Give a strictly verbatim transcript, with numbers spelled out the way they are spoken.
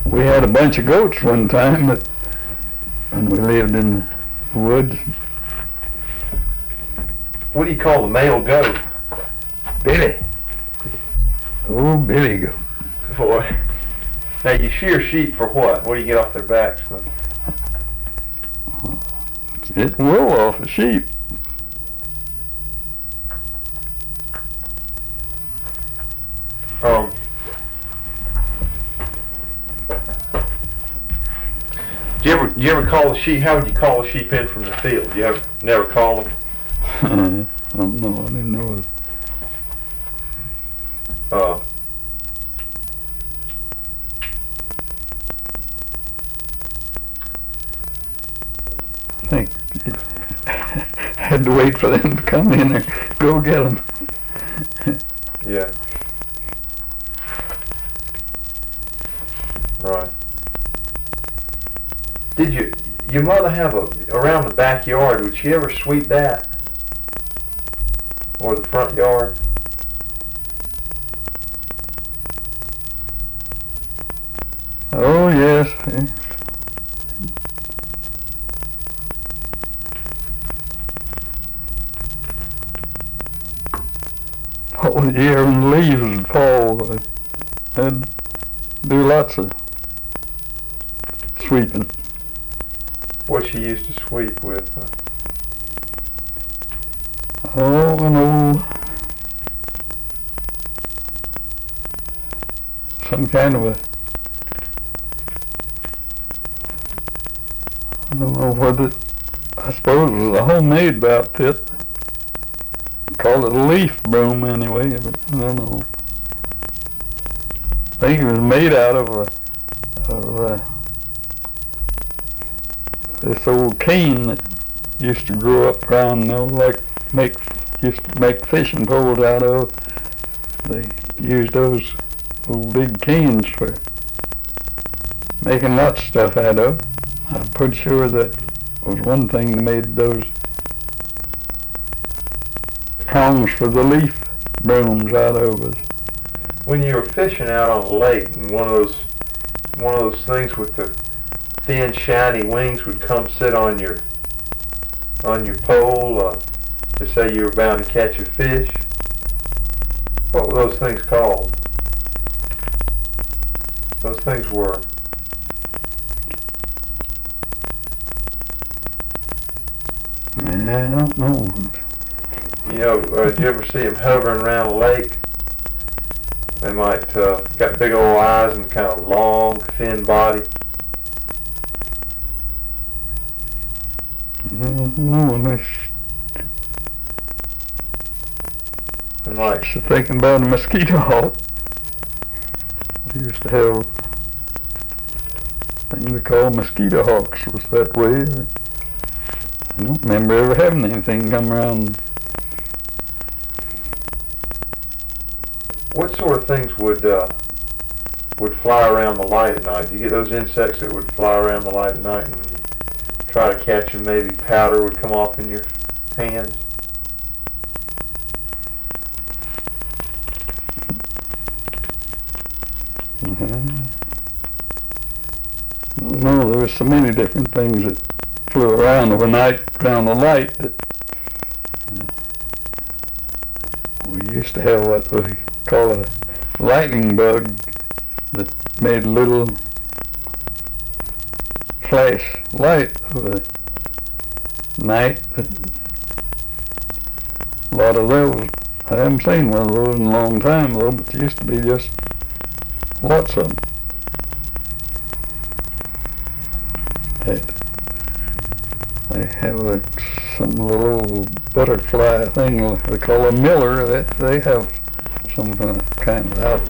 We had a bunch of goats one time, but when we lived in the woods. What do you call the male goat? Billy. Oh, Billy goat. Boy. Now you shear sheep for what? What do you get off their backs? Get wool off the sheep. Um. Do you ever, do you ever call a sheep? How would you call a sheep in from the field? You ever never call them? I don't know. I didn't know it. Uh. I think you had to wait for them to come in or go get them. Yeah. Right. Did you, your mother have a, around the backyard, would she ever sweep that? Or the front yard? Oh, yes. All the year when the leaves would fall, I had to do lots of sweeping. What she used to sweep with? Uh, Oh, an old, some kind of a, I don't know what it, I suppose it was a homemade outfit. Called it a leaf broom anyway, but I don't know. I think it was made out of a, of a, this old cane that used to grow up around, you know, like make, used to make fishing poles out of. They used those old big canes for making lots of stuff out of. I'm pretty sure that was one thing they made those prongs for the leaf brooms out of. Was when you were fishing out on a lake and one of those, one of those things with the thin shiny wings would come sit on your, on your pole, uh, to say you were bound to catch a fish. What were those things called? Those things were. I don't know. You know, uh, did you ever see them hovering around a lake? They might, uh, got big old eyes and kind of long, thin body. No, unless And like, I was thinking about a mosquito hawk. We used to have things we call mosquito hawks was that way. I don't remember ever having anything come around. what sort of things would, uh, would fly around the light at night? Do you get those insects that would fly around the light at night, and when you try to catch them, maybe powder would come off in your hands? Uh-huh. I don't know, there were so many different things that flew around overnight around the light that uh, we used to have what we call a lightning bug that made a little flash light of a night. That a lot of those, I haven't seen one of those in a long time though, but there used to be just lots of them. They, they have a, some little butterfly thing they call a miller, that they have some kind of out